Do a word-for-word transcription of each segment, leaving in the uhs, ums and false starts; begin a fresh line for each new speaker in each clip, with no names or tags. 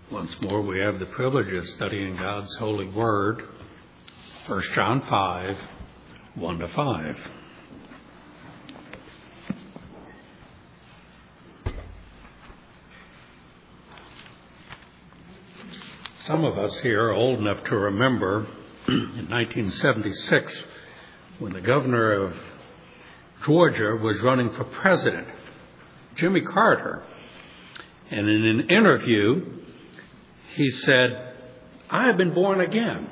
Once more, we have the privilege of studying God's holy word, First John five, one to five. Some of us here are old enough to remember in nineteen seventy-six when the governor of Georgia was running for president, Jimmy Carter. And in an interview, he said, "I have been born again."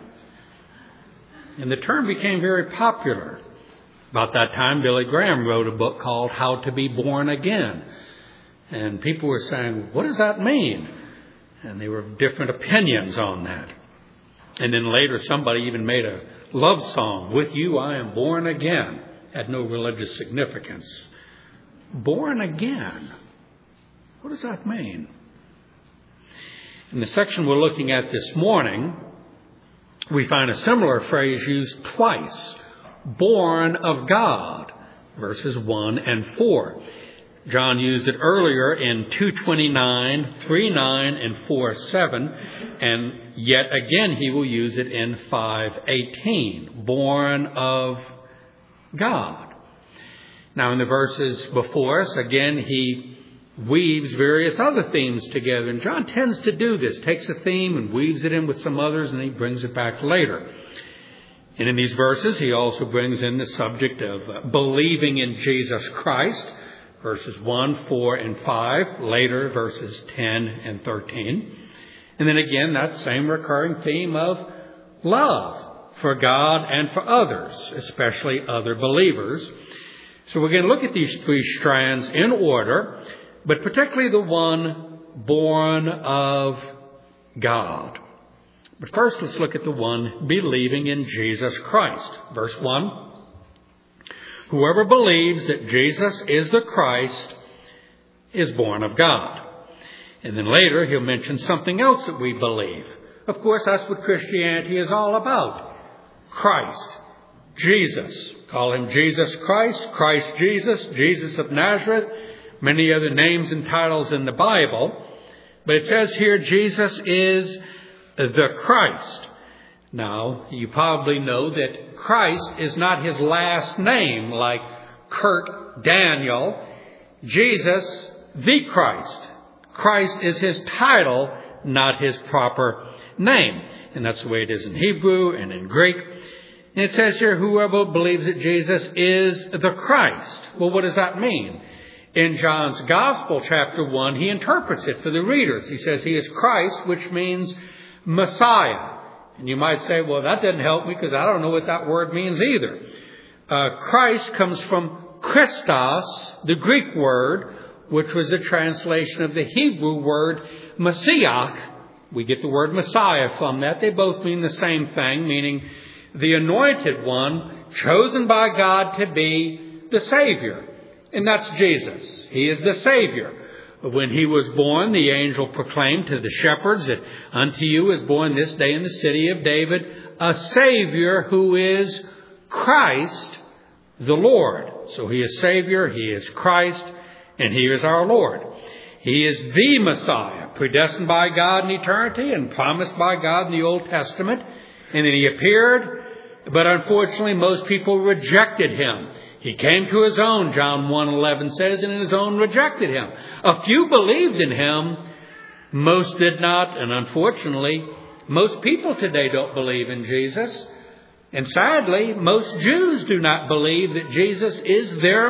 And the term became very popular. About that time, Billy Graham wrote a book called How to Be Born Again. And people were saying, "What does that mean?" And there were different opinions on that. And then later, somebody even made a love song, "With You I Am Born Again." Had no religious significance. Born again. What does that mean? In the section we're looking at this morning, we find a similar phrase used twice. Born of God, verses one and four. John used it earlier in two twenty-nine, three nine, and four seven. And yet again he will use it in five eighteen. Born of God. Now in the verses before us, again he weaves various other themes together. And John tends to do this. Takes a theme and weaves it in with some others, and he brings it back later. And in these verses, he also brings in the subject of uh, believing in Jesus Christ, verses one, four, and five. Later, verses ten and thirteen. And then again, that same recurring theme of love for God and for others, especially other believers. So we're going to look at these three strands in order, but particularly the one born of God. But first, let's look at the one believing in Jesus Christ. Verse one. Whoever believes that Jesus is the Christ is born of God. And then later, he'll mention something else that we believe. Of course, that's what Christianity is all about. Christ. Jesus. Call him Jesus Christ, Christ Jesus, Jesus of Nazareth. Many other names and titles in the Bible. But it says here Jesus is the Christ. Now, you probably know that Christ is not his last name like Kurt Daniel. Jesus, the Christ. Christ is his title, not his proper name. And that's the way it is in Hebrew and in Greek. And it says here, whoever believes that Jesus is the Christ. Well, what does that mean? In John's Gospel, chapter one, he interprets it for the readers. He says he is Christ, which means Messiah. And you might say, well, that doesn't help me because I don't know what that word means either. Uh, Christ comes from Christos, the Greek word, which was a translation of the Hebrew word Messiah. We get the word Messiah from that. They both mean the same thing, meaning the anointed one, chosen by God to be the Savior. And that's Jesus. He is the Savior. When he was born, the angel proclaimed to the shepherds that unto you is born this day in the city of David a Savior who is Christ the Lord. So he is Savior, he is Christ, and he is our Lord. He is the Messiah, predestined by God in eternity and promised by God in the Old Testament. And then he appeared, but unfortunately most people rejected him. He came to his own, John one eleven says, and his own rejected him. A few believed in him, most did not, and unfortunately, most people today don't believe in Jesus. And sadly, most Jews do not believe that Jesus is their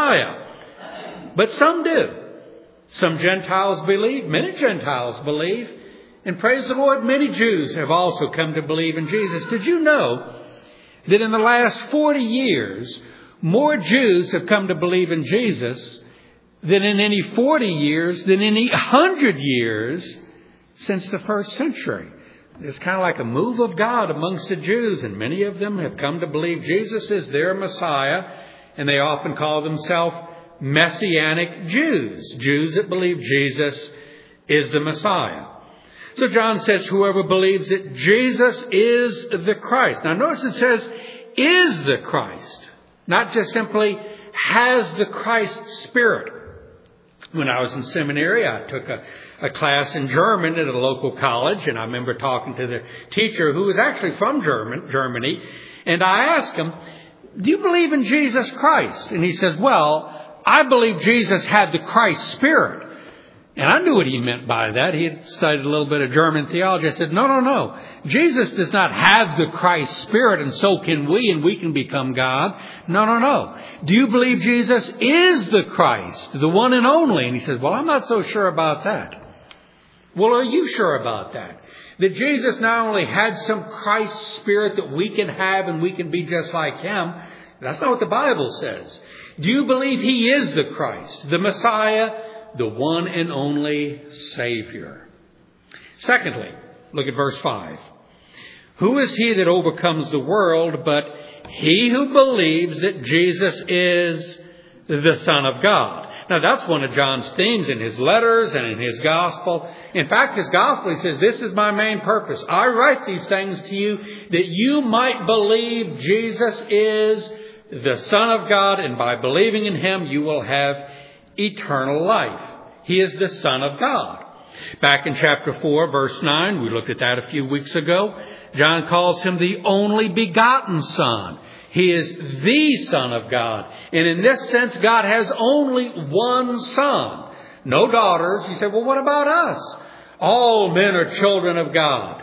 Messiah. But some do. Some Gentiles believe, many Gentiles believe, and praise the Lord, many Jews have also come to believe in Jesus. Did you know that in the last forty years, more Jews have come to believe in Jesus than in any forty years, than any one hundred years since the first century? It's kind of like a move of God amongst the Jews, and many of them have come to believe Jesus is their Messiah, and they often call themselves Messianic Jews, Jews that believe Jesus is the Messiah. So John says, whoever believes that Jesus is the Christ. Now notice it says, is the Christ. Not just simply has the Christ Spirit. When I was in seminary, I took a, a class in German at a local college, and I remember talking to the teacher who was actually from German, Germany, and I asked him, do you believe in Jesus Christ? And he said, well, I believe Jesus had the Christ Spirit. And I knew what he meant by that. He had studied a little bit of German theology. I said, no, no, no. Jesus does not have the Christ Spirit, and so can we, and we can become God. No, no, no. Do you believe Jesus is the Christ, the one and only? And he said, well, I'm not so sure about that. Well, are you sure about that? That Jesus not only had some Christ Spirit that we can have and we can be just like him. That's not what the Bible says. Do you believe he is the Christ, the Messiah, the one and only Savior? Secondly, look at verse five. Who is he that overcomes the world but he who believes that Jesus is the Son of God? Now, that's one of John's themes in his letters and in his gospel. In fact, his gospel, he says, this is my main purpose. I write these things to you that you might believe Jesus is the Son of God, and by believing in him, you will have eternal life. He is the Son of God. Back in chapter four, verse nine, we looked at that a few weeks ago. John calls him the only begotten Son. He is the Son of God. And in this sense, God has only one Son. No daughters. You say, well, what about us? All men are children of God.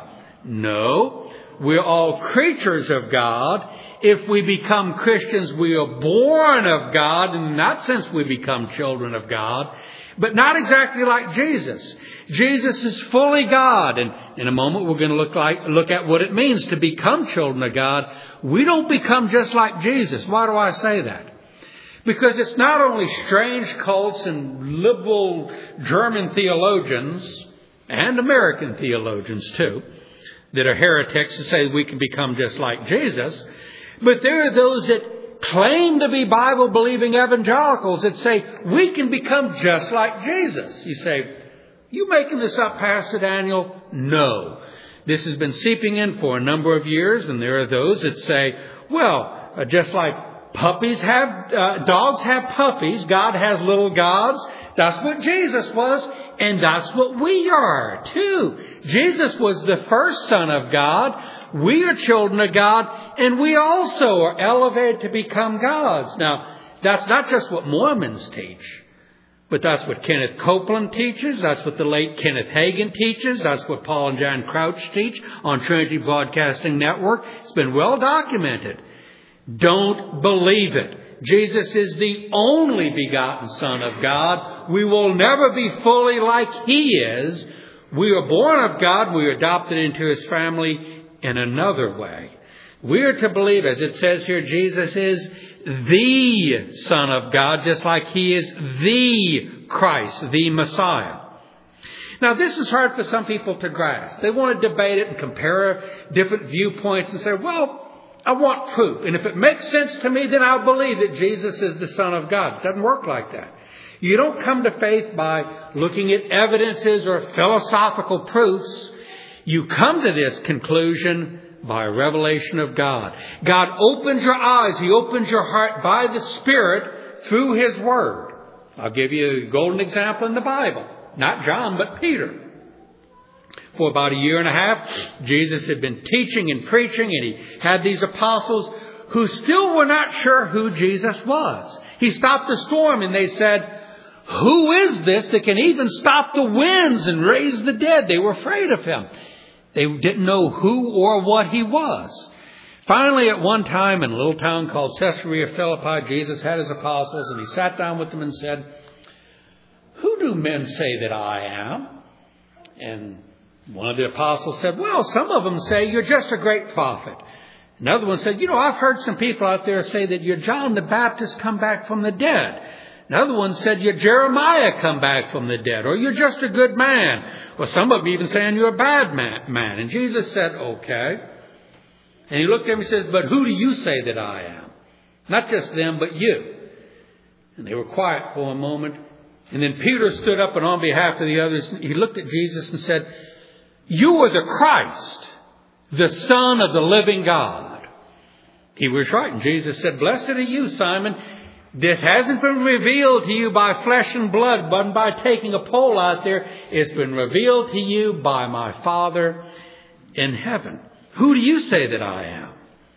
No, we're all creatures of God. If we become Christians, we are born of God. In that sense, we become children of God. But not exactly like Jesus. Jesus is fully God. And in a moment, we're going to look like look at what it means to become children of God. We don't become just like Jesus. Why do I say that? Because it's not only strange cults and liberal German theologians and American theologians too that are heretics to say we can become just like Jesus. But there are those that claim to be Bible-believing evangelicals that say we can become just like Jesus. You say, you making this up, Pastor Daniel? No. This has been seeping in for a number of years, and there are those that say, well, uh, just like puppies have, uh, dogs have puppies, God has little gods. That's what Jesus was, and that's what we are too. Jesus was the first Son of God. We are children of God, and we also are elevated to become gods. Now, that's not just what Mormons teach, but that's what Kenneth Copeland teaches. That's what the late Kenneth Hagin teaches. That's what Paul and Jan Crouch teach on Trinity Broadcasting Network. It's been well documented. Don't believe it. Jesus is the only begotten Son of God. We will never be fully like he is. We are born of God. We are adopted into his family in another way. We are to believe, as it says here, Jesus is the Son of God, just like he is the Christ, the Messiah. Now, this is hard for some people to grasp. They want to debate it and compare different viewpoints and say, well, I want proof. And if it makes sense to me, then I'll believe that Jesus is the Son of God. It doesn't work like that. You don't come to faith by looking at evidences or philosophical proofs. You come to this conclusion by a revelation of God. God opens your eyes. He opens your heart by the Spirit through his Word. I'll give you a golden example in the Bible. Not John, but Peter. For about a year and a half, Jesus had been teaching and preaching, and he had these apostles who still were not sure who Jesus was. He stopped the storm, and they said, who is this that can even stop the winds and raise the dead? They were afraid of him. They didn't know who or what he was. Finally, at one time in a little town called Caesarea Philippi, Jesus had his apostles, and he sat down with them and said, who do men say that I am? And one of the apostles said, well, some of them say you're just a great prophet. Another one said, you know, I've heard some people out there say that you're John the Baptist come back from the dead. Another one said, you're Jeremiah come back from the dead, or you're just a good man. Well, some of them even saying you're a bad man. And Jesus said, okay. And he looked at him and says, but who do you say that I am? Not just them, but you. And they were quiet for a moment. And then Peter stood up, and on behalf of the others, he looked at Jesus and said, you are the Christ, the Son of the living God. He was right. And Jesus said, blessed are you, Simon. This hasn't been revealed to you by flesh and blood, but by taking a poll out there. It's been revealed to you by my Father in heaven. Who do you say that I am?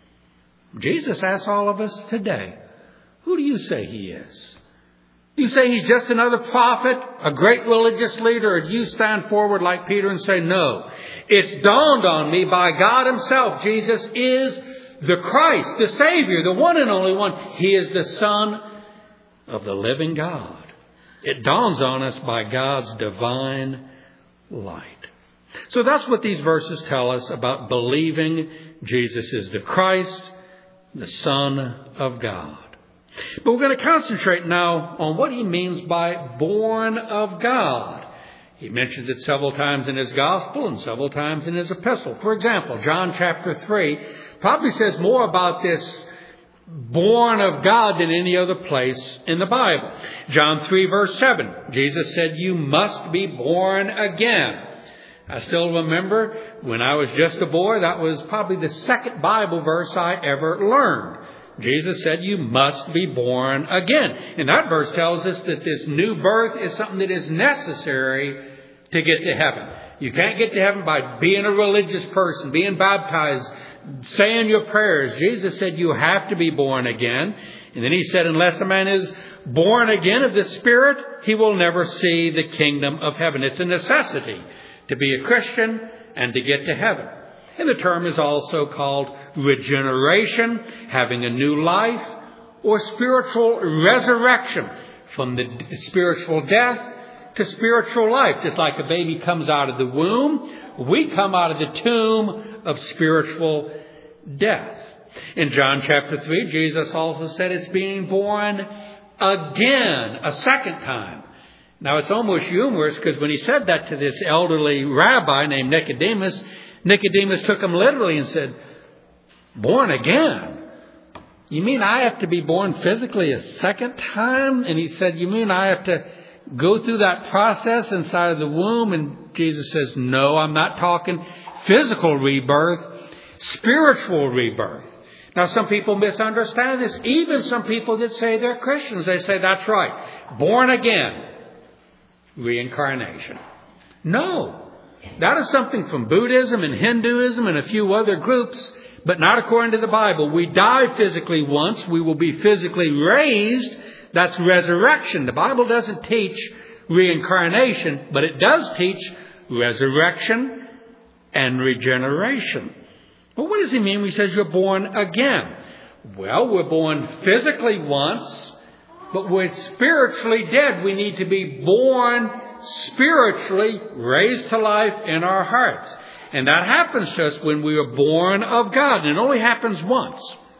Jesus asks all of us today, who do you say he is? Do you say he's just another prophet, a great religious leader, or do you stand forward like Peter and say, no, it's dawned on me by God himself. Jesus is the Christ, the Savior, the one and only one. He is the Son of the living God. It dawns on us by God's divine light. So that's what these verses tell us about believing Jesus is the Christ, the Son of God. But we're going to concentrate now on what he means by born of God. He mentions it several times in his gospel and several times in his epistle. For example, John chapter three probably says more about this born of God than any other place in the Bible. John three verse seven, Jesus said, you must be born again. I still remember when I was just a boy, that was probably the second Bible verse I ever learned. Jesus said, you must be born again. And that verse tells us that this new birth is something that is necessary to get to heaven. You can't get to heaven by being a religious person, being baptized, saying your prayers. Jesus said you have to be born again. And then he said, unless a man is born again of the Spirit, he will never see the kingdom of heaven. It's a necessity to be a Christian and to get to heaven. And the term is also called regeneration, having a new life, or spiritual resurrection, from the spiritual death to spiritual life. Just like a baby comes out of the womb, we come out of the tomb of spiritual death. In John chapter three, Jesus also said it's being born again, a second time. Now, it's almost humorous because when he said that to this elderly rabbi named Nicodemus, Nicodemus took him literally and said, born again? You mean I have to be born physically a second time? And he said, you mean I have to go through that process inside of the womb? And Jesus says, no, I'm not talking physical rebirth, spiritual rebirth. Now, some people misunderstand this. Even some people that say they're Christians, they say, that's right, born again, reincarnation. No. That is something from Buddhism and Hinduism and a few other groups, but not according to the Bible. We die physically once. We will be physically raised. That's resurrection. The Bible doesn't teach reincarnation, but it does teach resurrection and regeneration. Well, what does he mean when he says you're born again? Well, we're born physically once, but we're spiritually dead. We need to be born spiritually, raised to life in our hearts. And that happens to us when we are born of God. And it only happens once.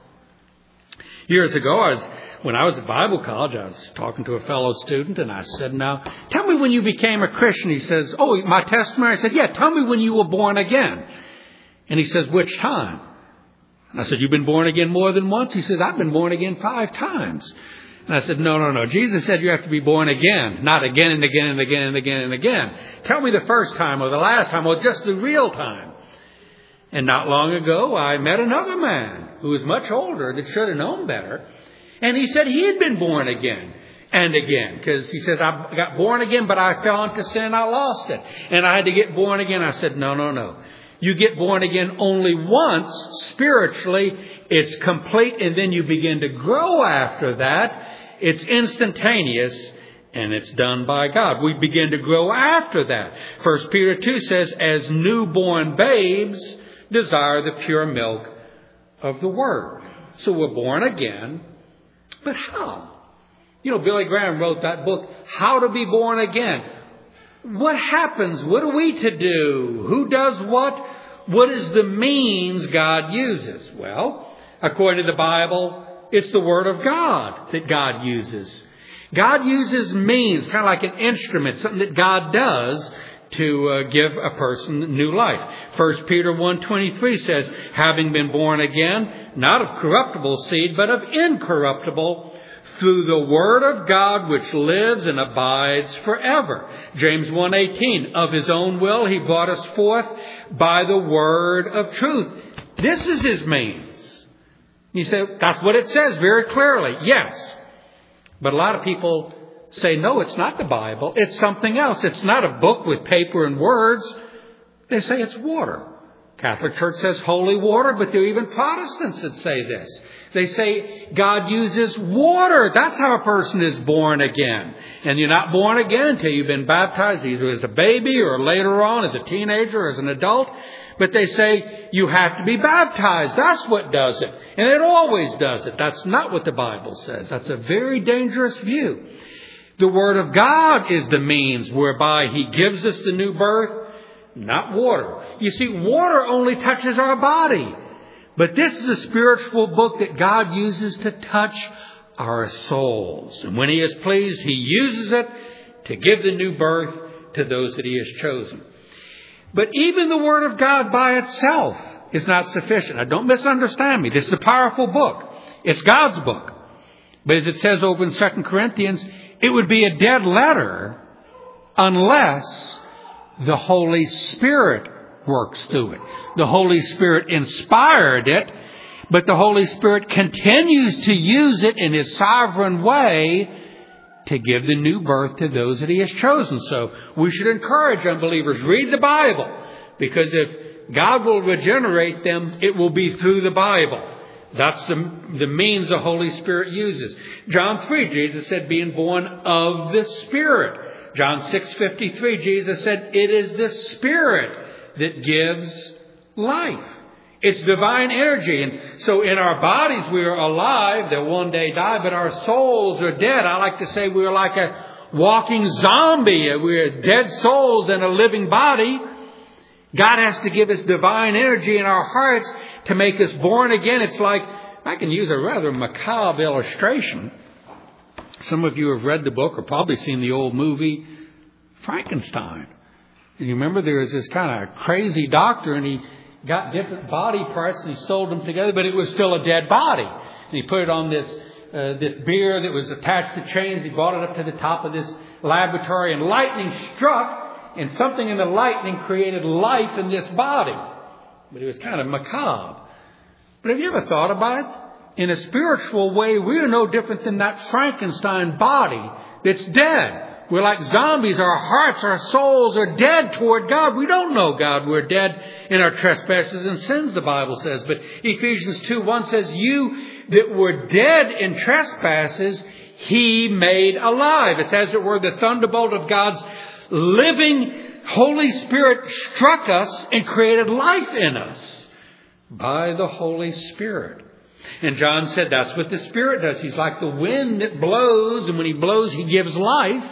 Years ago, I was, when I was at Bible college, I was talking to a fellow student, and I said, now, tell me when you became a Christian. He says, oh, my testimony? I said, yeah, tell me when you were born again. And he says, which time? And I said, you've been born again more than once? He says, I've been born again five times. And I said, no, no, no. Jesus said you have to be born again, not again and again and again and again and again. Tell me the first time or the last time or just the real time. And not long ago, I met another man who was much older that should have known better. And he said he had been born again and again. Because he says, I got born again, but I fell into sin. I lost it. And I had to get born again. I said, no, no, no. You get born again only once spiritually. It's complete. And then you begin to grow after that. It's instantaneous, and it's done by God. We begin to grow after that. First Peter two says, as newborn babes, desire the pure milk of the Word. So we're born again. But how? You know, Billy Graham wrote that book, How to Be Born Again. What happens? What are we to do? Who does what? What is the means God uses? Well, according to the Bible, it's the Word of God that God uses. God uses means, kind of like an instrument, something that God does to uh, give a person new life. First Peter one twenty-three says, having been born again, not of corruptible seed, but of incorruptible, through the Word of God which lives and abides forever. James one eighteen, of His own will He brought us forth by the word of truth. This is His means. You say, that's what it says very clearly. Yes. But a lot of people say, no, it's not the Bible. It's something else. It's not a book with paper and words. They say it's water. Catholic Church says holy water, but there are even Protestants that say this. They say God uses water. That's how a person is born again. And you're not born again until you've been baptized either as a baby or later on as a teenager or as an adult. But they say you have to be baptized. That's what does it. And it always does it. That's not what the Bible says. That's a very dangerous view. The Word of God is the means whereby He gives us the new birth, not water. You see, water only touches our body. But this is a spiritual book that God uses to touch our souls. And when He is pleased, He uses it to give the new birth to those that He has chosen. But even the Word of God by itself is not sufficient. Now, don't misunderstand me. This is a powerful book. It's God's book. But as it says over in Second Corinthians, it would be a dead letter unless the Holy Spirit works through it. The Holy Spirit inspired it, but the Holy Spirit continues to use it in His sovereign way to give the new birth to those that He has chosen. So we should encourage unbelievers, read the Bible, because if God will regenerate them, it will be through the Bible. That's the, the means the Holy Spirit uses. John three, Jesus said, being born of the Spirit. John six fifty-three, Jesus said, it is the Spirit that gives life. It's divine energy. And so in our bodies we are alive. They'll one day die, but our souls are dead. I like to say we're like a walking zombie. We're dead souls in a living body. God has to give us divine energy in our hearts to make us born again. It's like, I can use a rather macabre illustration. Some of you have read the book or probably seen the old movie Frankenstein. And you remember there was this kind of crazy doctor, and he got different body parts and he sold them together, but it was still a dead body. And he put it on this uh, this bier that was attached to chains. He brought it up to the top of this laboratory, and lightning struck, and something in the lightning created life in this body. But it was kind of macabre. But have you ever thought about it? In a spiritual way, we are no different than that Frankenstein body that's dead. We're like zombies. Our hearts, our souls are dead toward God. We don't know God. We're dead in our trespasses and sins, the Bible says. But Ephesians two one says, you that were dead in trespasses, He made alive. It's as it were the thunderbolt of God's living Holy Spirit struck us and created life in us by the Holy Spirit. And John said that's what the Spirit does. He's like the wind that blows, and when He blows, He gives life.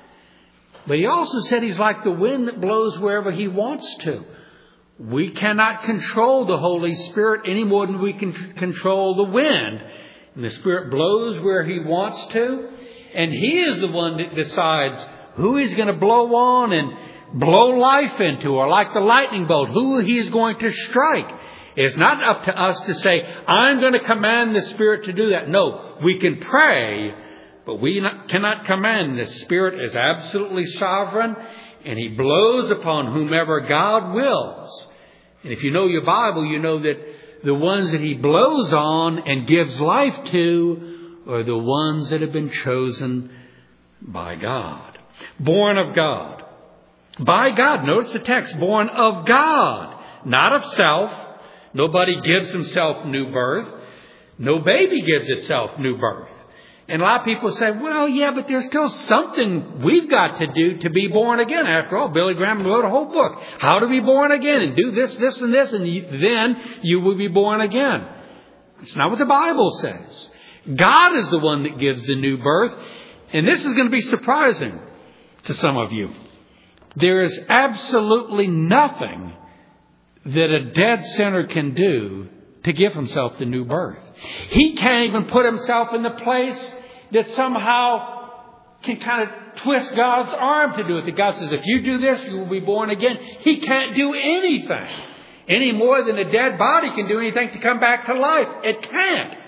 But He also said He's like the wind that blows wherever He wants to. We cannot control the Holy Spirit any more than we can control the wind. And the Spirit blows where He wants to. And He is the one that decides who He's going to blow on and blow life into, or like the lightning bolt, who He is going to strike. It's not up to us to say, I'm going to command the Spirit to do that. No, we can pray, but we not, cannot command. The Spirit is absolutely sovereign, and He blows upon whomever God wills. And if you know your Bible, you know that the ones that He blows on and gives life to are the ones that have been chosen by God. Born of God. By God. Notice the text. Born of God. Not of self. Nobody gives himself new birth. No baby gives itself new birth. And a lot of people say, well, yeah, but there's still something we've got to do to be born again. After all, Billy Graham wrote a whole book. How to be born again, and do this, this, and this, and you, then you will be born again. It's not what the Bible says. God is the one that gives the new birth. And this is going to be surprising to some of you. There is absolutely nothing that a dead sinner can do to give himself the new birth. He can't even put himself in the place that somehow can kind of twist God's arm to do it. That God says, if you do this, you will be born again. He can't do anything any more than a dead body can do anything to come back to life. It can't.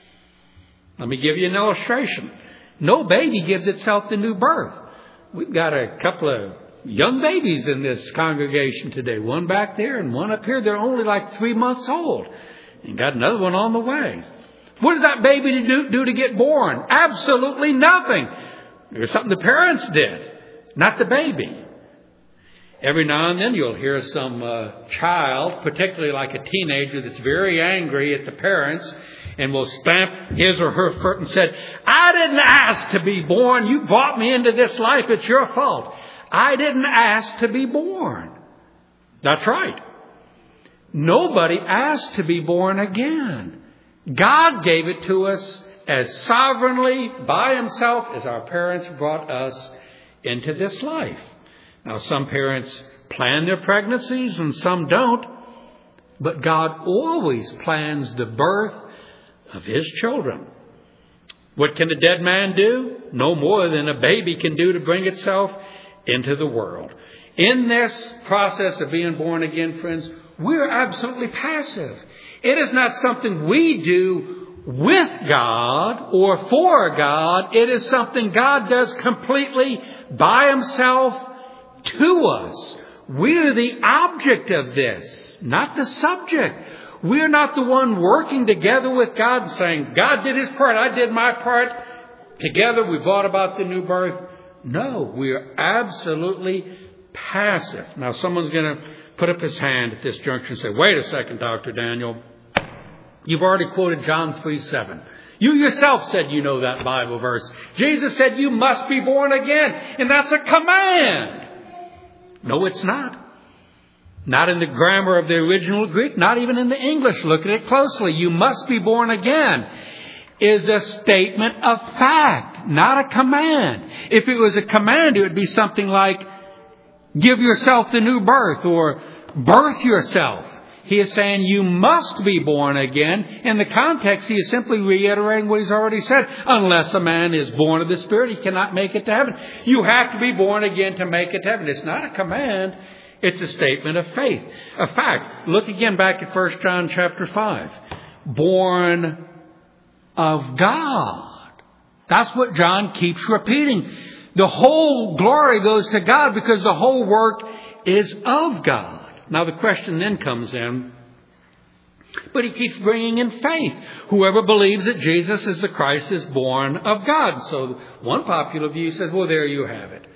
Let me give you an illustration. No baby gives itself the new birth. We've got a couple of young babies in this congregation today. One back there and one up here. They're only like three months old. And got another one on the way. What does that baby do, do to get born? Absolutely nothing. There's something the parents did, not the baby. Every now and then you'll hear some uh, child, particularly like a teenager, that's very angry at the parents and will stamp his or her foot and said, I didn't ask to be born. You brought me into this life. It's your fault. I didn't ask to be born. That's right. Nobody asked to be born again. God gave it to us as sovereignly by Himself as our parents brought us into this life. Now, some parents plan their pregnancies and some don't. But God always plans the birth of His children. What can a dead man do? No more than a baby can do to bring itself into the world. In this process of being born again, friends, we're absolutely passive. It is not something we do with God or for God. It is something God does completely by Himself to us. We're the object of this, not the subject. We're not the one working together with God saying, God did His part, I did my part. Together we brought about the new birth. No, we're absolutely passive. Now someone's going to put up his hand at this juncture and say, wait a second, Doctor Daniel. You've already quoted John three seven. You yourself said you know that Bible verse. Jesus said you must be born again. And that's a command. No, it's not. Not in the grammar of the original Greek, not even in the English. Look at it closely. You must be born again is a statement of fact, not a command. If it was a command, it would be something like, give yourself the new birth or birth yourself. He is saying you must be born again. In the context, he is simply reiterating what he's already said. Unless a man is born of the Spirit, he cannot make it to heaven. You have to be born again to make it to heaven. It's not a command. It's a statement of faith. A fact. Look again back at First John chapter five. Born of God. That's what John keeps repeating. The whole glory goes to God because the whole work is of God. Now the question then comes in, but he keeps bringing in faith. Whoever believes that Jesus is the Christ is born of God. So one popular view says, well, there you have it.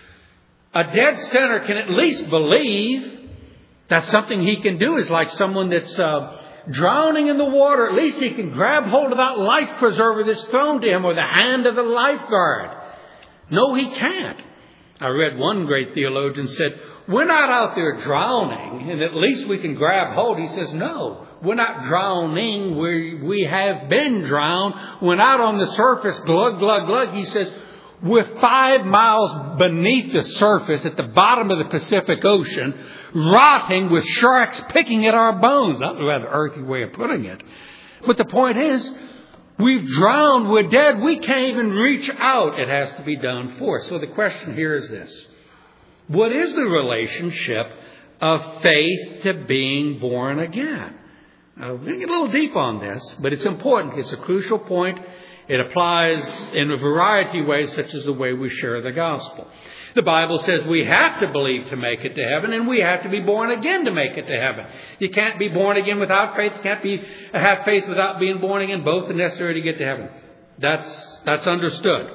A dead sinner can at least believe. That's something he can do. Is like someone that's uh, drowning in the water. At least he can grab hold of that life preserver that's thrown to him or the hand of the lifeguard. No, he can't. I read one great theologian said, we're not out there drowning and at least we can grab hold. He says, no, we're not drowning. We, we have been drowned. We're not on the surface, glug, glug, glug. He says, we're five miles beneath the surface at the bottom of the Pacific Ocean, rotting with sharks picking at our bones. That's a rather earthy way of putting it. But the point is, we've drowned, we're dead, we can't even reach out. It has to be done for us. So the question here is this. What is the relationship of faith to being born again? Now, we're going to get a little deep on this, but it's important. It's a crucial point. It applies in a variety of ways, such as the way we share the gospel. The Bible says we have to believe to make it to heaven, and we have to be born again to make it to heaven. You can't be born again without faith. You can't be have faith without being born again. Both are necessary to get to heaven. That's that's understood.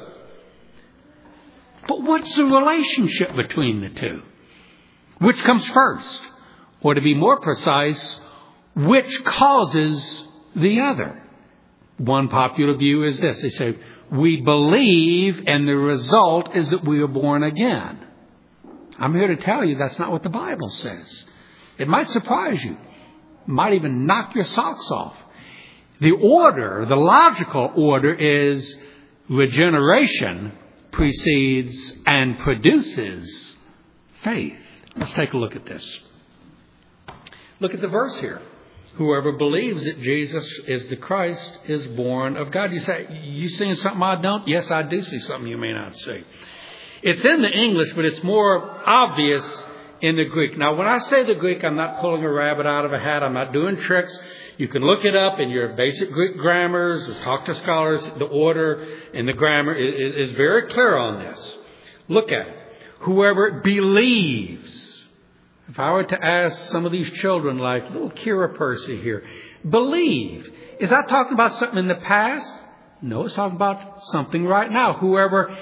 But what's the relationship between the two? Which comes first? Or to be more precise, which causes the other? One popular view is this. They say, we believe and the result is that we are born again. I'm here to tell you that's not what the Bible says. It might surprise you. It might even knock your socks off. The order, the logical order is regeneration precedes and produces faith. Let's take a look at this. Look at the verse here. Whoever believes that Jesus is the Christ is born of God. You say, you seeing something I don't? Yes, I do see something you may not see. It's in the English, but it's more obvious in the Greek. Now, when I say the Greek, I'm not pulling a rabbit out of a hat. I'm not doing tricks. You can look it up in your basic Greek grammars or talk to scholars. The order and the grammar is very clear on this. Look at it. Whoever believes. If I were to ask some of these children, like little Kira Percy here, believe, is that talking about something in the past? No, it's talking about something right now. Whoever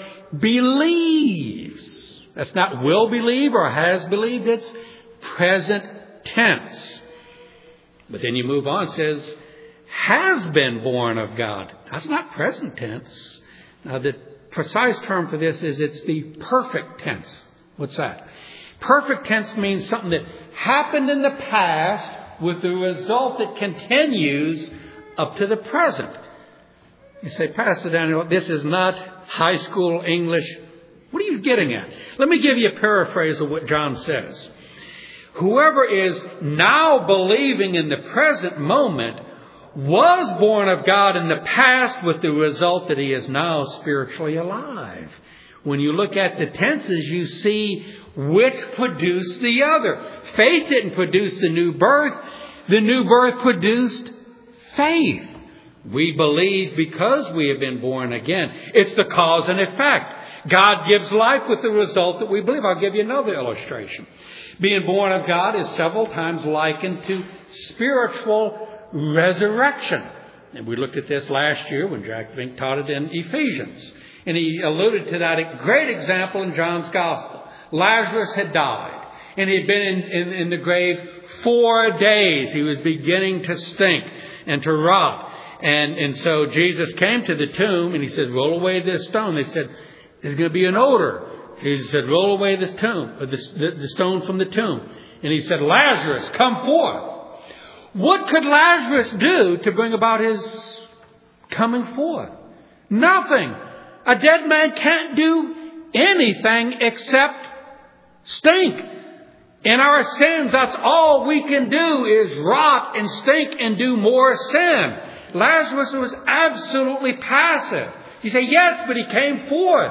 believes. That's not will believe or has believed. It's present tense. But then you move on, it says, has been born of God. That's not present tense. Now, the precise term for this is it's the perfect tense. What's that? Perfect tense means something that happened in the past with the result that continues up to the present. You say, Pastor Daniel, this is not high school English. What are you getting at? Let me give you a paraphrase of what John says. Whoever is now believing in the present moment was born of God in the past with the result that he is now spiritually alive. When you look at the tenses, you see which produced the other. Faith didn't produce the new birth. The new birth produced faith. We believe because we have been born again. It's the cause and effect. God gives life with the result that we believe. I'll give you another illustration. Being born of God is several times likened to spiritual resurrection. And we looked at this last year when Jack Vink taught it in Ephesians. And he alluded to that great example in John's Gospel. Lazarus had died. And he had been in, in, in the grave four days. He was beginning to stink and to rot. And, and so Jesus came to the tomb and he said, roll away this stone. They said, there's going to be an odor. Jesus said, roll away this tomb, the, the, the stone from the tomb. And he said, Lazarus, come forth. What could Lazarus do to bring about his coming forth? Nothing. A dead man can't do anything except stink. In our sins, that's all we can do is rot and stink and do more sin. Lazarus was absolutely passive. You say, yes, but he came forth.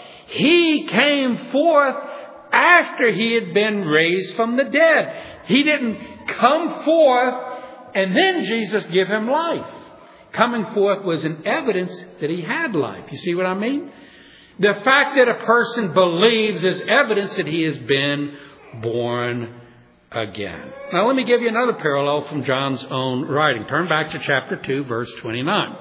He came forth after he had been raised from the dead. He didn't come forth and then Jesus give him life. Coming forth was an evidence that he had life. You see what I mean? The fact that a person believes is evidence that he has been born again. Now let me give you another parallel from John's own writing. Turn back to chapter two, verse twenty-nine.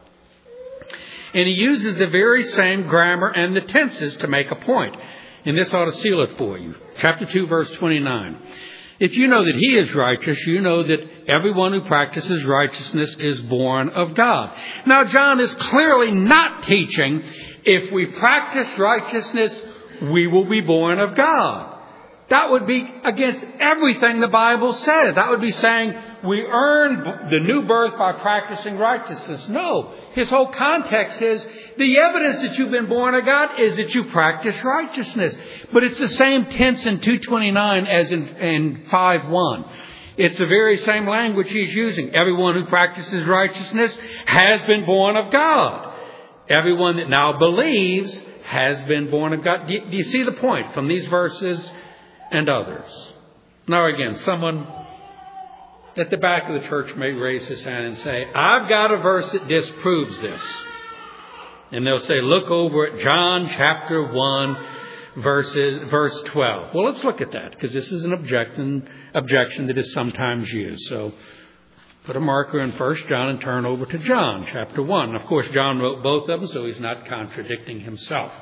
And he uses the very same grammar and the tenses to make a point. And this ought to seal it for you. Chapter two, verse twenty-nine. If you know that he is righteous, you know that everyone who practices righteousness is born of God. Now, John is clearly not teaching if we practice righteousness, we will be born of God. That would be against everything the Bible says. That would be saying we earn the new birth by practicing righteousness. No. His whole context is the evidence that you've been born of God is that you practice righteousness. But it's the same tense in two twenty-nine as in, in five one. It's the very same language he's using. Everyone who practices righteousness has been born of God. Everyone that now believes has been born of God. Do you, do you see the point from these verses and others? Now again, someone at the back of the church may raise his hand and say, I've got a verse that disproves this. And they'll say, look over at John chapter one, verses, verse twelve. Well, let's look at that, because this is an objection, objection that is sometimes used. So put a marker in First John and turn over to John chapter one. Of course, John wrote both of them, so he's not contradicting himself.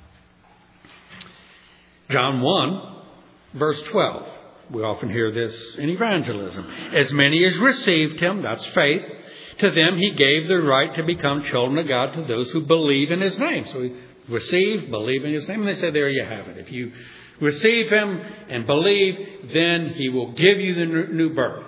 John one, verse twelve. We often hear this in evangelism. As many as received him, that's faith, to them he gave the right to become children of God to those who believe in his name. So we receive, believe in his name. And they say, there you have it. If you receive him and believe, then he will give you the new birth.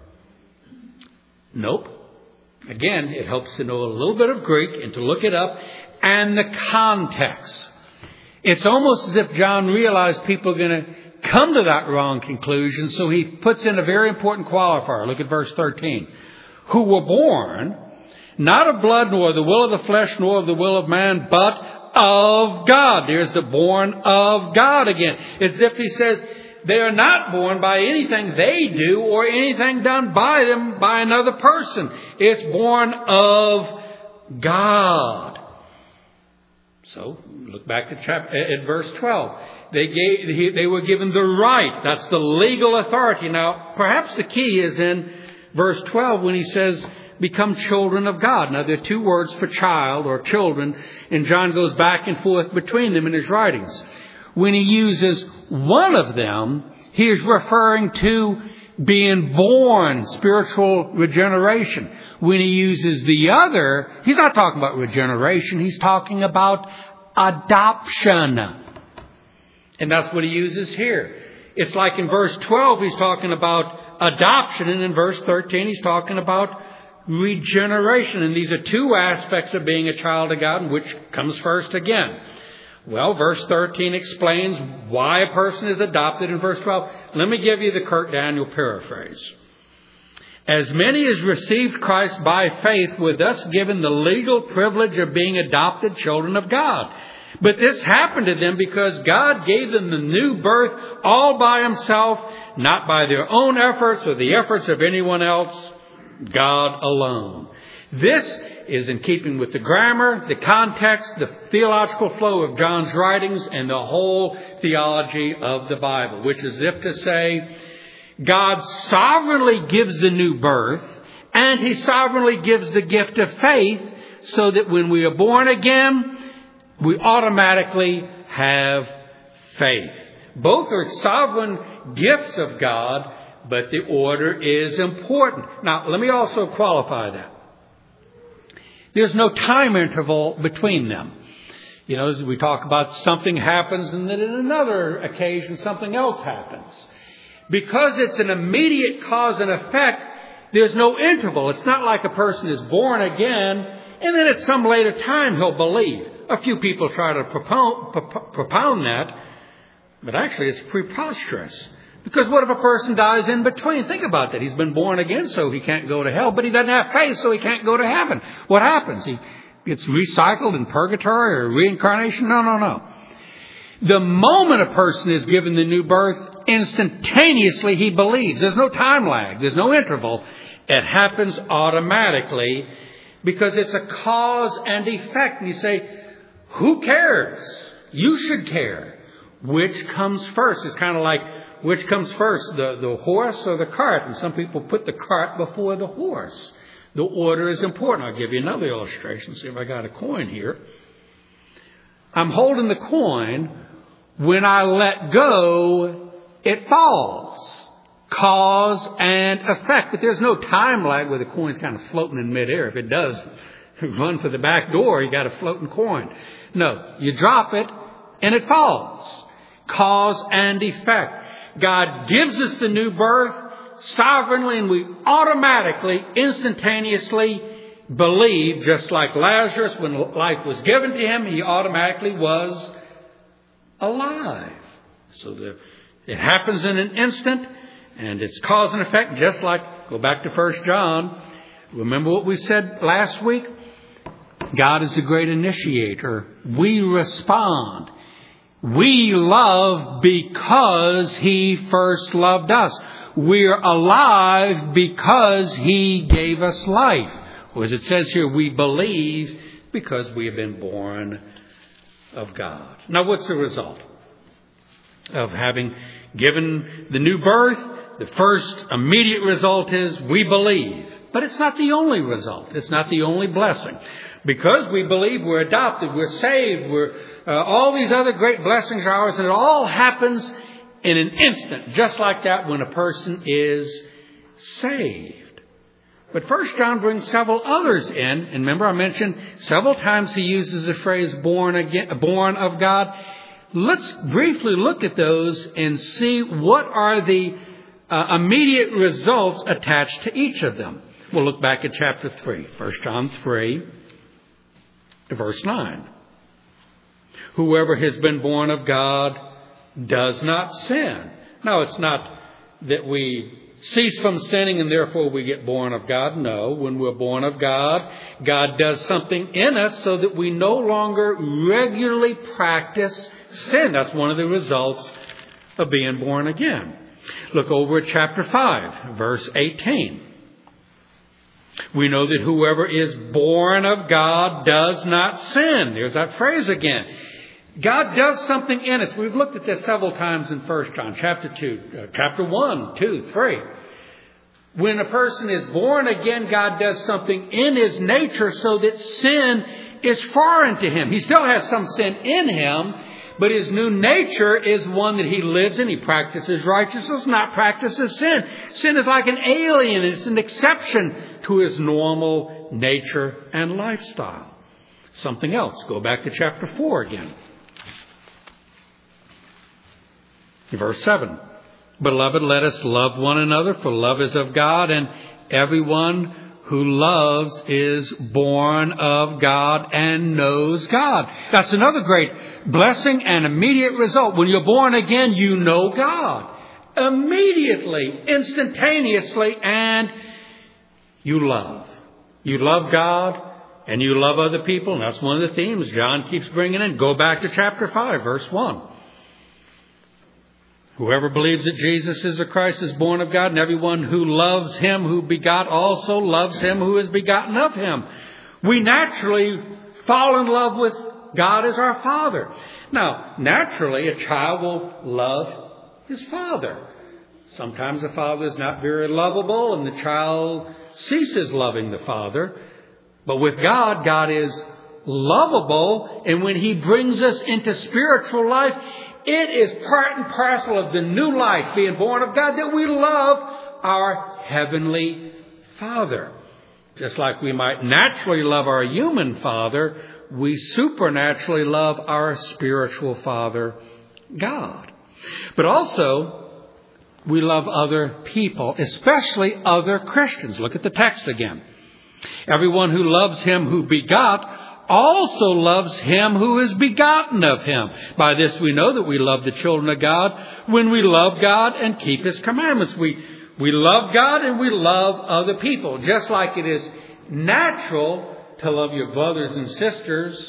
Nope. Again, it helps to know a little bit of Greek and to look it up and the context. It's almost as if John realized people are going to come to that wrong conclusion, so he puts in a very important qualifier. Look at verse thirteen. Who were born, not of blood, nor the will of the flesh, nor of the will of man, but of God. There's the born of God again. It's as if he says they are not born by anything they do or anything done by them by another person. It's born of God. So look back at, chapter, at verse twelve. They gave, they were given the right. That's the legal authority. Now, perhaps the key is in verse twelve when he says, become children of God. Now, there are two words for child or children, and John goes back and forth between them in his writings. When he uses one of them, he is referring to being born, spiritual regeneration. When he uses the other, he's not talking about regeneration. He's talking about adoption. And that's what he uses here. It's like in verse twelve, he's talking about adoption. And in verse thirteen, he's talking about regeneration. And these are two aspects of being a child of God, and which comes first again. Well, verse thirteen explains why a person is adopted in verse twelve. Let me give you the Kurt Daniel paraphrase. As many as received Christ by faith were thus given the legal privilege of being adopted children of God. But this happened to them because God gave them the new birth all by himself, not by their own efforts or the efforts of anyone else, God alone. This is in keeping with the grammar, the context, the theological flow of John's writings, and the whole theology of the Bible, which is as if to say, God sovereignly gives the new birth, and he sovereignly gives the gift of faith, so that when we are born again, we automatically have faith. Both are sovereign gifts of God, but the order is important. Now, let me also qualify that. There's no time interval between them. You know, as we talk about something happens and then in another occasion something else happens. Because it's an immediate cause and effect, there's no interval. It's not like a person is born again and then at some later time he'll believe. A few people try to propound, propound that, but actually it's preposterous. Because what if a person dies in between? Think about that. He's been born again, so he can't go to hell. But he doesn't have faith, so he can't go to heaven. What happens? He gets recycled in purgatory or reincarnation? No, no, no. The moment a person is given the new birth, instantaneously he believes. There's no time lag. There's no interval. It happens automatically because it's a cause and effect. And you say, who cares? You should care. Which comes first? It's kind of like, which comes first, the, the horse or the cart? And some people put the cart before the horse. The order is important. I'll give you another illustration. See if I got a coin here. I'm holding the coin. When I let go, it falls. Cause and effect. But there's no time lag where the coin's kind of floating in midair. If it does, run for the back door, you got a floating coin. No, you drop it and it falls. Cause and effect. God gives us the new birth sovereignly, and we automatically, instantaneously believe, just like Lazarus, when life was given to him, he automatically was alive. So the, it happens in an instant, and it's cause and effect, just like, go back to First John. Remember what we said last week? God is the great initiator. We respond. We love because he first loved us. We're alive because he gave us life. Or as it says here, we believe because we have been born of God. Now, what's the result of having given the new birth? The first immediate result is we believe. But it's not the only result. It's not the only blessing. Because we believe, we're adopted, we're saved, we're uh, all these other great blessings are ours, and it all happens in an instant, just like that when a person is saved. But First John brings several others in, and remember I mentioned several times he uses the phrase born again, born of God. Let's briefly look at those and see what are the uh, immediate results attached to each of them. We'll look back at chapter three, First John three. To verse nine. Whoever has been born of God does not sin. Now, it's not that we cease from sinning and therefore we get born of God. No, when we're born of God, God does something in us so that we no longer regularly practice sin. That's one of the results of being born again. Look over at chapter five, verse eighteen. We know that whoever is born of God does not sin. There's that phrase again. God does something in us. We've looked at this several times in First John, chapter two, uh, chapter one, two, three. When a person is born again, God does something in his nature so that sin is foreign to him. He still has some sin in him, but his new nature is one that he lives in. He practices righteousness, not practices sin. Sin is like an alien. It's an exception to his normal nature and lifestyle. Something else. Go back to chapter four again. Verse seven. Beloved, let us love one another, for love is of God, and everyone who loves is born of God and knows God. That's another great blessing and immediate result. When you're born again, you know God. Immediately, instantaneously, and you love. You love God and you love other people. And that's one of the themes John keeps bringing in. Go back to chapter five, verse one. Whoever believes that Jesus is the Christ is born of God, and everyone who loves him who begot also loves him who is begotten of him. We naturally fall in love with God as our Father. Now, naturally, a child will love his father. Sometimes the father is not very lovable, and the child ceases loving the father. But with God, God is lovable, and when he brings us into spiritual life, it is part and parcel of the new life, being born of God, that we love our heavenly Father. Just like we might naturally love our human father, we supernaturally love our spiritual Father, God. But also, we love other people, especially other Christians. Look at the text again. Everyone who loves him who begot also loves him who is begotten of him. By this we know that we love the children of God when we love God and keep his commandments. We, we love God and we love other people. Just like it is natural to love your brothers and sisters.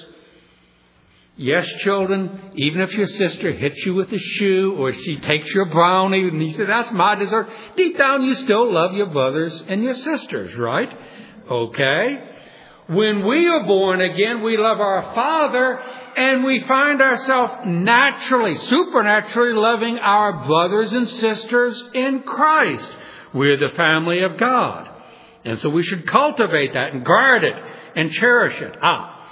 Yes, children, even if your sister hits you with a shoe or she takes your brownie and you say, that's my dessert, deep down you still love your brothers and your sisters, right? Okay. When we are born again, we love our Father, and we find ourselves naturally, supernaturally loving our brothers and sisters in Christ. We're the family of God. And so we should cultivate that and guard it and cherish it. Ah.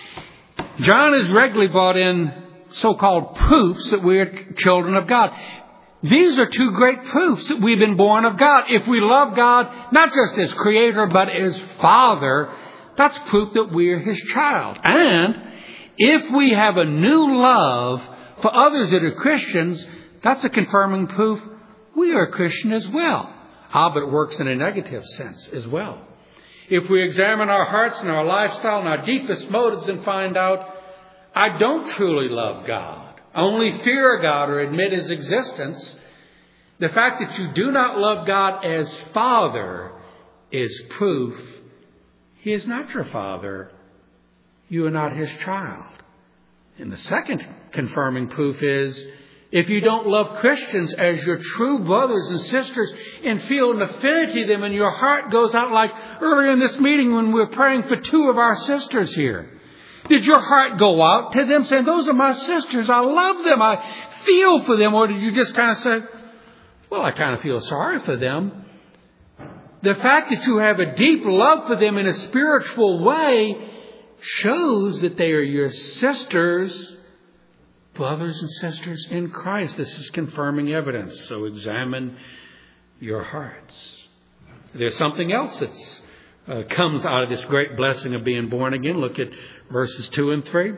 John has regularly brought in so-called proofs that we're children of God. These are two great proofs that we've been born of God. If we love God, not just as Creator, but as Father, that's proof that we're his child. And if we have a new love for others that are Christians, that's a confirming proof we are a Christian as well. Ah, but it works in a negative sense as well. If we examine our hearts and our lifestyle and our deepest motives and find out, I don't truly love God, I only fear God or admit his existence, the fact that you do not love God as Father is proof he is not your father. You are not his child. And the second confirming proof is, if you don't love Christians as your true brothers and sisters and feel an affinity to them and your heart goes out, like earlier in this meeting when we were praying for two of our sisters here. Did your heart go out to them saying, those are my sisters, I love them, I feel for them? Or did you just kind of say, well, I kind of feel sorry for them? The fact that you have a deep love for them in a spiritual way shows that they are your sisters, brothers and sisters in Christ. This is confirming evidence. So examine your hearts. There's something else that uh, comes out of this great blessing of being born again. Look at verses two and three.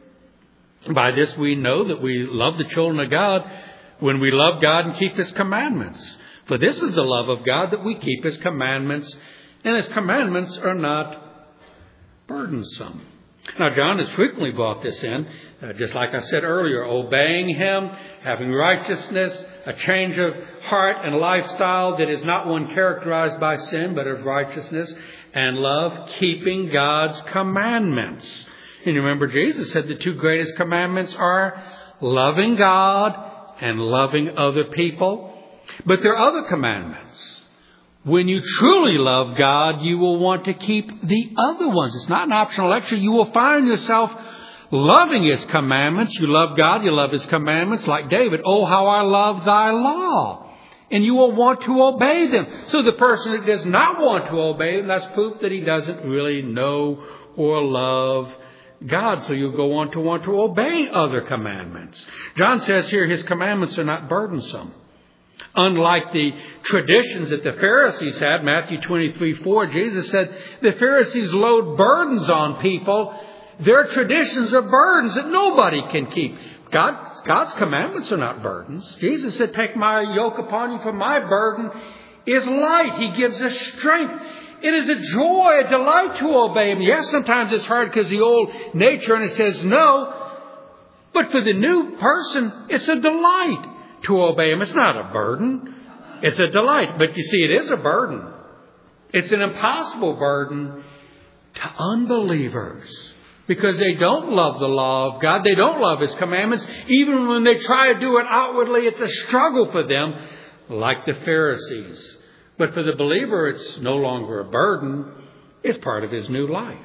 By this we know that we love the children of God when we love God and keep his commandments. For this is the love of God, that we keep his commandments, and his commandments are not burdensome. Now, John has frequently brought this in, uh, just like I said earlier, obeying him, having righteousness, a change of heart and lifestyle that is not one characterized by sin, but of righteousness and love, keeping God's commandments. And you remember Jesus said the two greatest commandments are loving God and loving other people. But there are other commandments. When you truly love God, you will want to keep the other ones. It's not an optional extra. You will find yourself loving His commandments. You love God, you love His commandments, like David. Oh, how I love thy law. And you will want to obey them. So the person that does not want to obey them, that's proof that he doesn't really know or love God. So you'll go on to want to obey other commandments. John says here His commandments are not burdensome. Unlike the traditions that the Pharisees had, Matthew twenty-three four, Jesus said the Pharisees load burdens on people. Their traditions are burdens that nobody can keep. God, God's commandments are not burdens. Jesus said, take my yoke upon you, for my burden is light. He gives us strength. It is a joy, a delight to obey Him. Yes, sometimes it's hard because the old nature and it says no. But for the new person, it's a delight to obey Him. It's not a burden. It's a delight. But you see, it is a burden. It's an impossible burden to unbelievers. Because they don't love the law of God. They don't love His commandments. Even when they try to do it outwardly, it's a struggle for them, like the Pharisees. But for the believer, it's no longer a burden. It's part of his new life.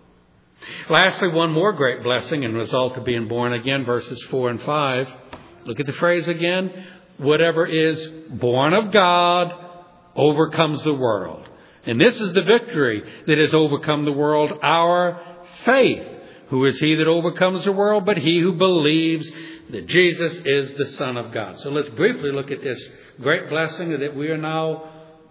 Lastly, one more great blessing and result of being born again, verses four and five. Look at the phrase again. Whatever is born of God overcomes the world. And this is the victory that has overcome the world, our faith. Who is he that overcomes the world but he who believes that Jesus is the Son of God? So let's briefly look at this great blessing that we are now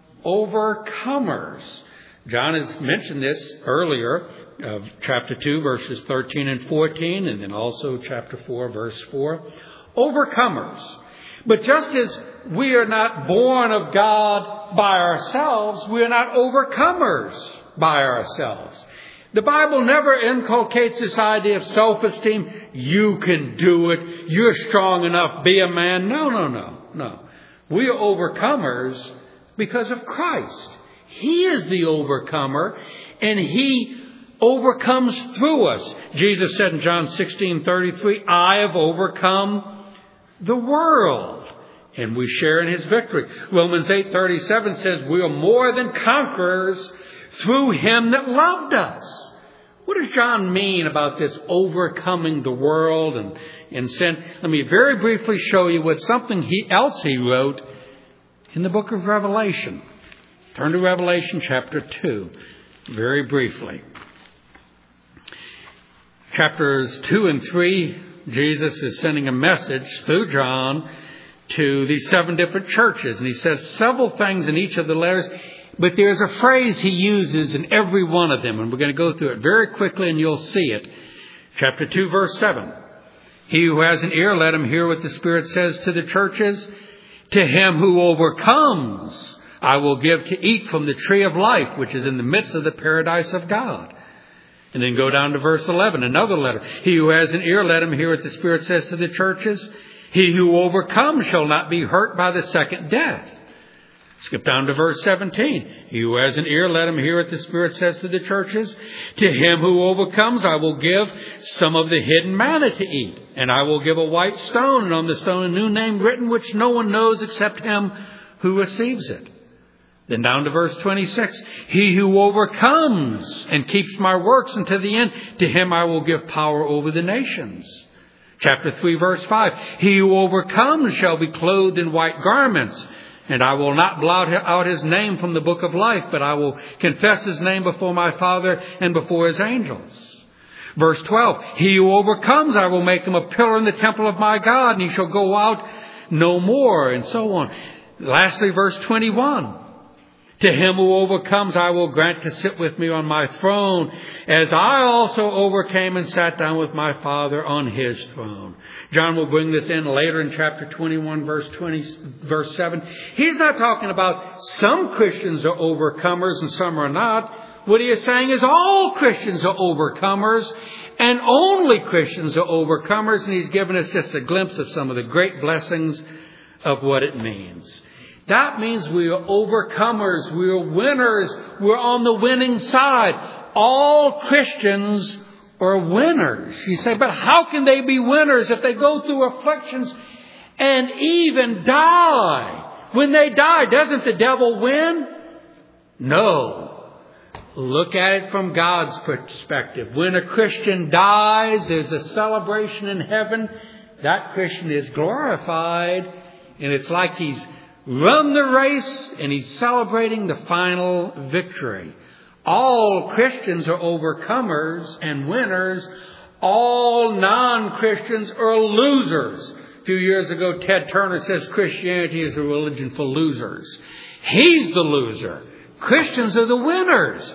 overcomers. John has mentioned this earlier, uh, chapter two, verses thirteen and fourteen, and then also chapter four, verse four. Overcomers. But just as we are not born of God by ourselves, we are not overcomers by ourselves. The Bible never inculcates this idea of self-esteem. You can do it. You're strong enough. Be a man. No, no, no, no. We are overcomers because of Christ. He is the overcomer, and He overcomes through us. Jesus said in John sixteen thirty-three, I have overcome the world. And we share in His victory. Romans eight thirty-seven says we are more than conquerors through Him that loved us. What does John mean about this overcoming the world and, and sin? Let me very briefly show you what something he, else he wrote in the book of Revelation. Turn to Revelation chapter two, very briefly. Chapters two and three, Jesus is sending a message through John to these seven different churches. And he says several things in each of the letters. But there's a phrase he uses in every one of them. And we're going to go through it very quickly and you'll see it. Chapter two, verse seven. He who has an ear, let him hear what the Spirit says to the churches. To him who overcomes, I will give to eat from the tree of life, which is in the midst of the paradise of God. And then go down to verse eleven, another letter. He who has an ear, let him hear what the Spirit says to the churches. He who overcomes shall not be hurt by the second death. Skip down to verse seventeen. He who has an ear, let him hear what the Spirit says to the churches. To him who overcomes, I will give some of the hidden manna to eat. And I will give a white stone, and on the stone a new name written, which no one knows except him who receives it. Then down to verse twenty-six. He who overcomes and keeps my works unto the end, to him I will give power over the nations. Chapter three, verse five. He who overcomes shall be clothed in white garments. And I will not blot out his name from the book of life, but I will confess his name before my Father and before his angels. Verse twelve, he who overcomes, I will make him a pillar in the temple of my God, and he shall go out no more, and so on. Lastly, verse twenty-one, to him who overcomes, I will grant to sit with me on my throne, as I also overcame and sat down with my Father on his throne. John will bring this in later in chapter twenty-one, verse twenty, verse seven. He's not talking about some Christians are overcomers and some are not. What he is saying is all Christians are overcomers, and only Christians are overcomers. And he's given us just a glimpse of some of the great blessings of what it means. That means we are overcomers. We are winners. We're on the winning side. All Christians are winners. You say, but how can they be winners if they go through afflictions and even die? When they die, doesn't the devil win? No. Look at it from God's perspective. When a Christian dies, there's a celebration in heaven. That Christian is glorified, and it's like he's run the race and he's celebrating the final victory. All Christians are overcomers and winners. All non-Christians are losers. A few years ago, Ted Turner says Christianity is a religion for losers. He's the loser. Christians are the winners.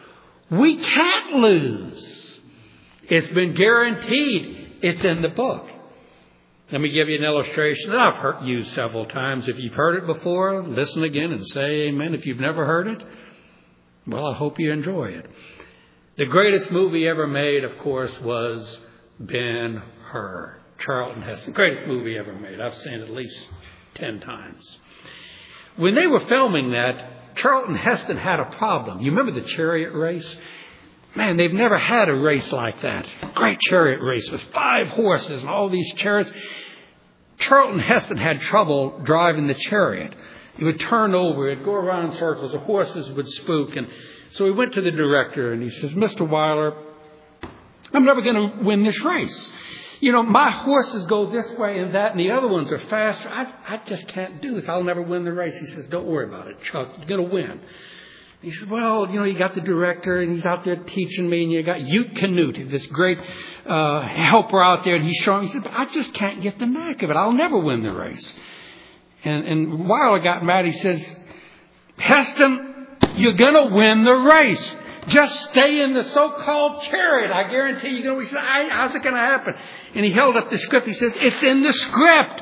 We can't lose. It's been guaranteed. It's in the book. Let me give you an illustration that I've heard used several times. If you've heard it before, listen again and say amen. If you've never heard it, well, I hope you enjoy it. The greatest movie ever made, of course, was Ben-Hur. Charlton Heston. Greatest movie ever made. I've seen it at least ten times. When they were filming that, Charlton Heston had a problem. You remember the chariot race? Man, they've never had a race like that. Great chariot race with five horses and all these chariots. Charlton Heston had trouble driving the chariot. It would turn over. It would go around in circles. The horses would spook. And so he went to the director and he says, Mister Wyler, I'm never going to win this race. You know, my horses go this way and that, and the other ones are faster. I, I just can't do this. I'll never win the race. He says, don't worry about it, Chuck. You're going to win. He says, well, you know, you got the director, and he's out there teaching me, and you got Ute Canute, this great uh, helper out there, and he's showing me. He said, but I just can't get the knack of it. I'll never win the race. And, and Wyler got mad. He says, Heston, you're going to win the race. Just stay in the so-called chariot. I guarantee you're going to win. How's it going to happen? And he held up the script. He says, it's in the script.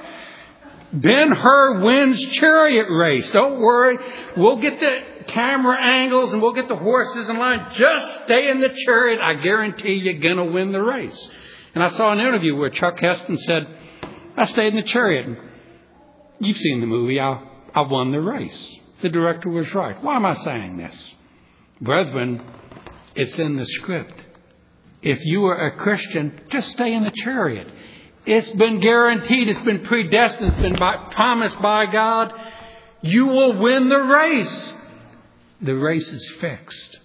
Ben-Hur wins chariot race. Don't worry. We'll get the camera angles and we'll get the horses in line. Just stay in the chariot. I guarantee you're going to win the race. And I saw an interview where Chuck Heston said, I stayed in the chariot. You've seen the movie. I, I won the race. The director was right. Why am I saying this? Brethren, it's in the script. If you are a Christian, just stay in the chariot. It's been guaranteed. It's been predestined. It's been by, promised by God. You will win the race. The race is fixed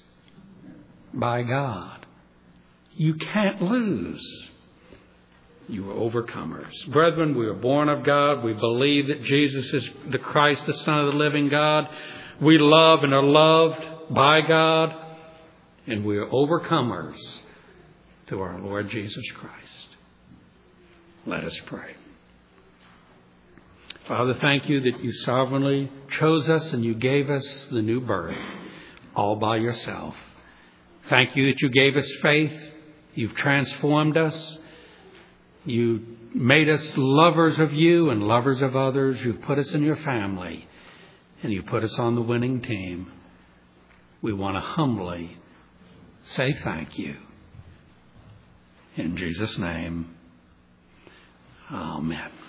by God. You can't lose. You are overcomers. Brethren, we are born of God. We believe that Jesus is the Christ, the Son of the living God. We love and are loved by God. And we are overcomers through our Lord Jesus Christ. Let us pray. Father, thank you that you sovereignly chose us and you gave us the new birth all by yourself. Thank you that you gave us faith. You've transformed us. You made us lovers of you and lovers of others. You've put us in your family and you put us on the winning team. We want to humbly say thank you. In Jesus' name. Amen.